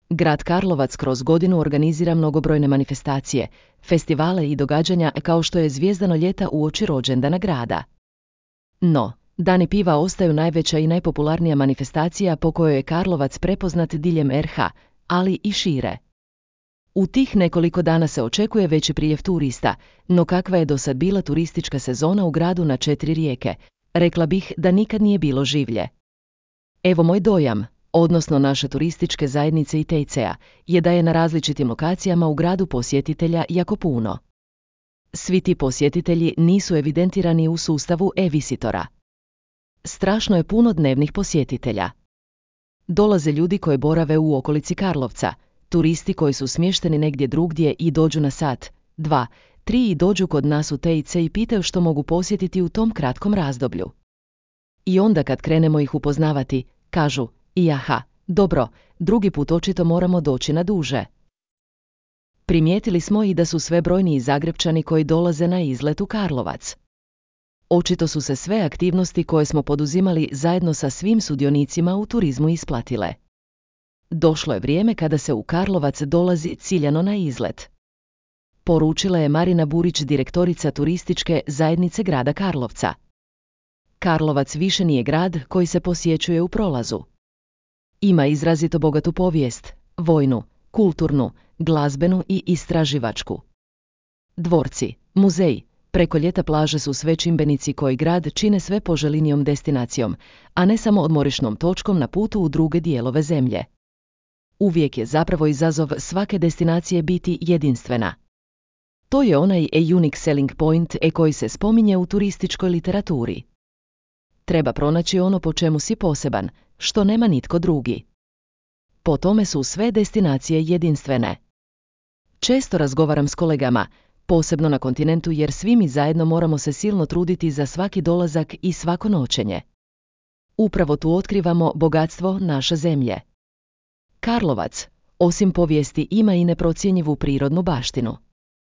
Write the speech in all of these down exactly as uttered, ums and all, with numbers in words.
Grad Karlovac kroz godinu organizira mnogobrojne manifestacije, festivale i događanja kao što je Zvijezdano ljeta uoči rođendana grada. No, Dani piva ostaju najveća i najpopularnija manifestacija po kojoj je Karlovac prepoznat diljem er ha, ali i šire. U tih nekoliko dana se očekuje veći priljev turista, no kakva je do sad bila turistička sezona u gradu na četiri rijeke, rekla bih da nikad nije bilo življe. Evo moj dojam, odnosno naše turističke zajednice i te i ce a, je da je na različitim lokacijama u gradu posjetitelja jako puno. Svi ti posjetitelji nisu evidentirani u sustavu e-visitora. Strašno je puno dnevnih posjetitelja. Dolaze ljudi koji borave u okolici Karlovca, turisti koji su smješteni negdje drugdje i dođu na sat, dva, tri i dođu kod nas u te i ce i pitaju što mogu posjetiti u tom kratkom razdoblju. I onda kad krenemo ih upoznavati, kažu, i aha, dobro, drugi put očito moramo doći na duže. Primijetili smo i da su sve brojniji Zagrepčani koji dolaze na izlet u Karlovac. Očito su se sve aktivnosti koje smo poduzimali zajedno sa svim sudionicima u turizmu isplatile. Došlo je vrijeme kada se u Karlovac dolazi ciljano na izlet. Poručila je Marina Burić, direktorica turističke zajednice grada Karlovca. Karlovac više nije grad koji se posjećuje u prolazu. Ima izrazito bogatu povijest, vojnu, kulturnu, glazbenu i istraživačku. Dvorci, muzeji, preko ljeta plaže su sve čimbenici koji grad čine sve poželjnijom destinacijom, a ne samo odmorišnom točkom na putu u druge dijelove zemlje. Uvijek je zapravo izazov svake destinacije biti jedinstvena. To je onaj a unique selling point e koji se spominje u turističkoj literaturi. Treba pronaći ono po čemu si poseban, što nema nitko drugi. Po tome su sve destinacije jedinstvene. Često razgovaram s kolegama, posebno na kontinentu jer svi mi zajedno moramo se silno truditi za svaki dolazak i svako noćenje. Upravo tu otkrivamo bogatstvo naše zemlje. Karlovac, osim povijesti, ima i neprocjenjivu prirodnu baštinu.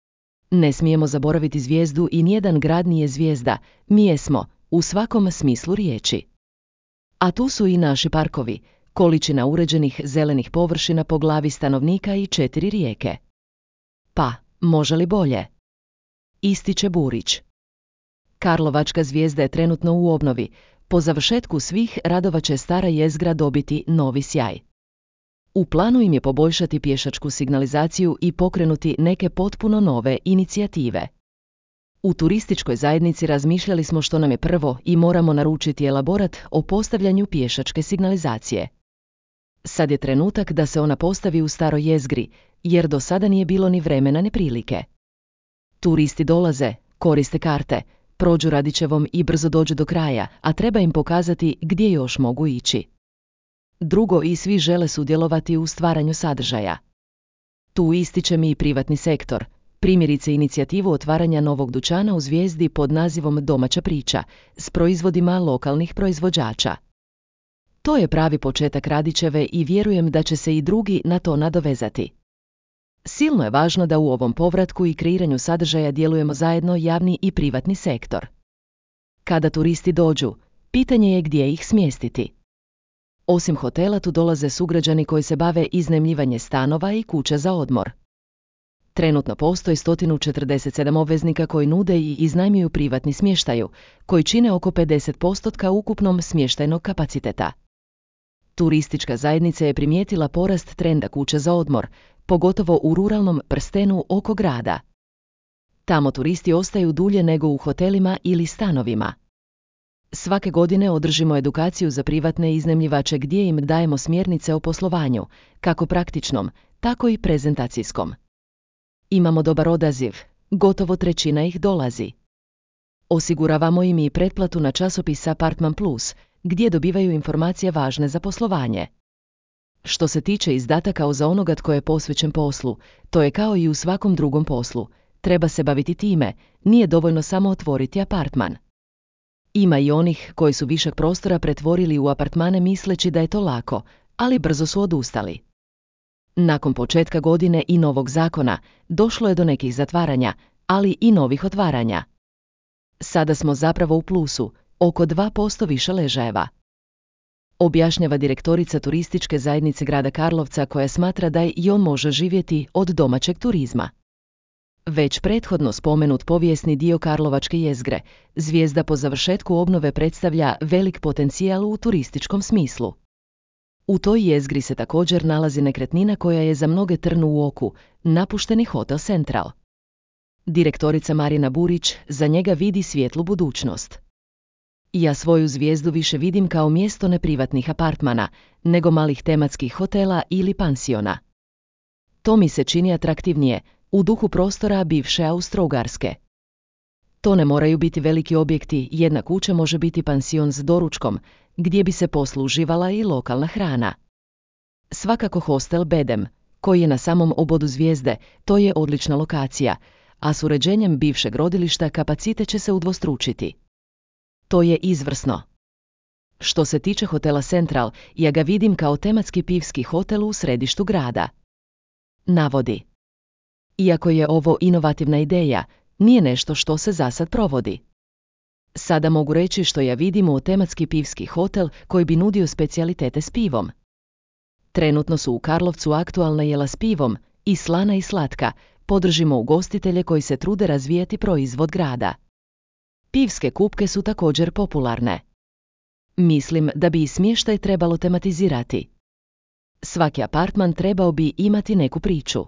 Ne smijemo zaboraviti zvijezdu i nijedan grad nije zvijezda, mi jesmo, u svakom smislu riječi. A tu su i naši parkovi, količina uređenih zelenih površina po glavi stanovnika i četiri rijeke. Pa, može li bolje? Ističe Burić. Karlovačka zvijezda je trenutno u obnovi, po završetku svih radova će stara jezgra dobiti novi sjaj. U planu im je poboljšati pješačku signalizaciju i pokrenuti neke potpuno nove inicijative. U turističkoj zajednici razmišljali smo što nam je prvo i moramo naručiti elaborat o postavljanju pješačke signalizacije. Sad je trenutak da se ona postavi u staroj jezgri, jer do sada nije bilo ni vremena ni prilike. Turisti dolaze, koriste karte, prođu Radićevom i brzo dođu do kraja, a treba im pokazati gdje još mogu ići. Drugo, i svi žele sudjelovati u stvaranju sadržaja. Tu ističem i privatni sektor, primjerice inicijativu otvaranja novog dućana u Zvijezdi pod nazivom Domaća priča, s proizvodima lokalnih proizvođača. To je pravi početak Radićeve i vjerujem da će se i drugi na to nadovezati. Silno je važno da u ovom povratku i kreiranju sadržaja djelujemo zajedno javni i privatni sektor. Kada turisti dođu, pitanje je gdje ih smjestiti. Osim hotela tu dolaze sugrađani koji se bave iznajmljivanje stanova i kuća za odmor. Trenutno postoji sto četrdeset sedam obveznika koji nude i iznajmljuju privatni smještaju, koji čine oko pedeset posto ukupnom smještajnog kapaciteta. Turistička zajednica je primijetila porast trenda kuća za odmor, pogotovo u ruralnom prstenu oko grada. Tamo turisti ostaju dulje nego u hotelima ili stanovima. Svake godine održimo edukaciju za privatne iznajmljivače gdje im dajemo smjernice o poslovanju, kako praktičnom, tako i prezentacijskom. Imamo dobar odaziv, gotovo trećina ih dolazi. Osiguravamo im i pretplatu na časopis Apartman Plus, gdje dobivaju informacije važne za poslovanje. Što se tiče izdataka za onoga tko je posvećen poslu, to je kao i u svakom drugom poslu, treba se baviti time, nije dovoljno samo otvoriti apartman. Ima i onih koji su višak prostora pretvorili u apartmane misleći da je to lako, ali brzo su odustali. Nakon početka godine i novog zakona došlo je do nekih zatvaranja, ali i novih otvaranja. Sada smo zapravo u plusu, oko dva posto više ležajeva. objašnjava direktorica turističke zajednice grada Karlovca koja smatra da i on može živjeti od domaćeg turizma. Već prethodno spomenut povijesni dio karlovačke jezgre, Zvijezda po završetku obnove predstavlja velik potencijal u turističkom smislu. U toj jezgri se također nalazi nekretnina koja je za mnoge trn u oku, napušteni hotel Central. Direktorica Marina Burić za njega vidi svijetlu budućnost. Ja svoju Zvijezdu više vidim kao mjesto ne privatnih apartmana, nego malih tematskih hotela ili pansiona. To mi se čini atraktivnije, u duhu prostora bivše Austro-Ugarske. To ne moraju biti veliki objekti, jedna kuća može biti pansion s doručkom, gdje bi se posluživala i lokalna hrana. Svakako hostel Bedem, koji je na samom obodu Zvijezde, to je odlična lokacija, a s uređenjem bivšeg rodilišta kapacitet će se udvostručiti. To je izvrsno. Što se tiče hotela Central, ja ga vidim kao tematski pivski hotel u središtu grada. Navodi. Iako je ovo inovativna ideja, nije nešto što se zasad provodi. Sada mogu reći što ja vidim u tematski pivski hotel koji bi nudio specijalitete s pivom. Trenutno su u Karlovcu aktualna jela s pivom, i slana i slatka, podržimo ugostitelje koji se trude razvijati proizvod grada. Pivske kupke su također popularne. Mislim da bi i smještaj trebalo tematizirati. Svaki apartman trebao bi imati neku priču.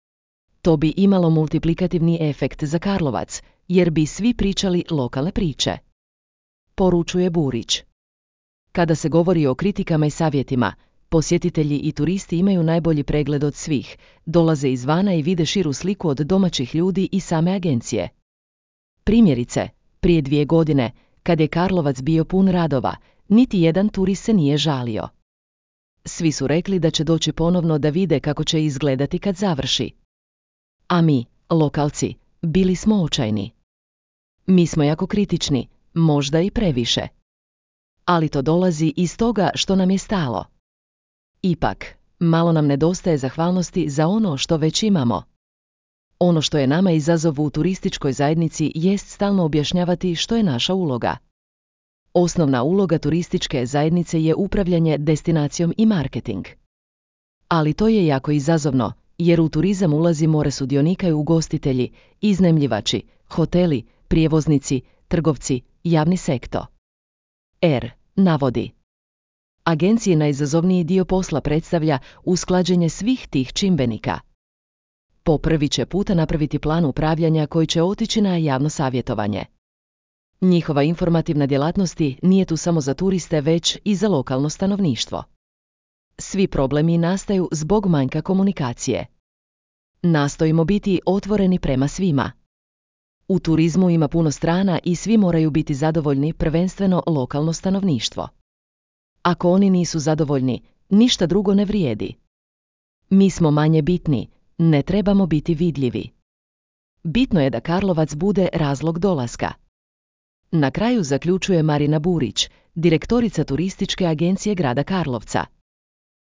To bi imalo multiplikativni efekt za Karlovac, jer bi svi pričali lokalne priče. Poručuje Burić. Kada se govori o kritikama i savjetima, posjetitelji i turisti imaju najbolji pregled od svih, dolaze izvana i vide širu sliku od domaćih ljudi i same agencije. Primjerice, prije dvije godine, kad je Karlovac bio pun radova, niti jedan turist se nije žalio. Svi su rekli da će doći ponovno da vide kako će izgledati kad završi. A mi, lokalci, bili smo očajni. Mi smo jako kritični, možda i previše. Ali to dolazi iz toga što nam je stalo. Ipak, malo nam nedostaje zahvalnosti za ono što već imamo. Ono što je nama izazov u turističkoj zajednici jest stalno objašnjavati što je naša uloga. Osnovna uloga turističke zajednice je upravljanje destinacijom i marketing. Ali to je jako izazovno, jer u turizam ulazi more sudionika i ugostitelji, iznajmljivači, hoteli, prijevoznici, trgovci, javni sektor. R. navodi. Agenciji najizazovniji dio posla predstavlja usklađenje svih tih čimbenika. Po prvi će puta napraviti plan upravljanja koji će otići na javno savjetovanje. Njihova informativna djelatnosti nije tu samo za turiste, već i za lokalno stanovništvo. Svi problemi nastaju zbog manjka komunikacije. Nastojimo biti otvoreni prema svima. U turizmu ima puno strana i svi moraju biti zadovoljni, prvenstveno lokalno stanovništvo. Ako oni nisu zadovoljni, ništa drugo ne vrijedi. Mi smo manje bitni, ne trebamo biti vidljivi. Bitno je da Karlovac bude razlog dolaska. Na kraju zaključuje Marina Burić, direktorica turističke agencije grada Karlovca.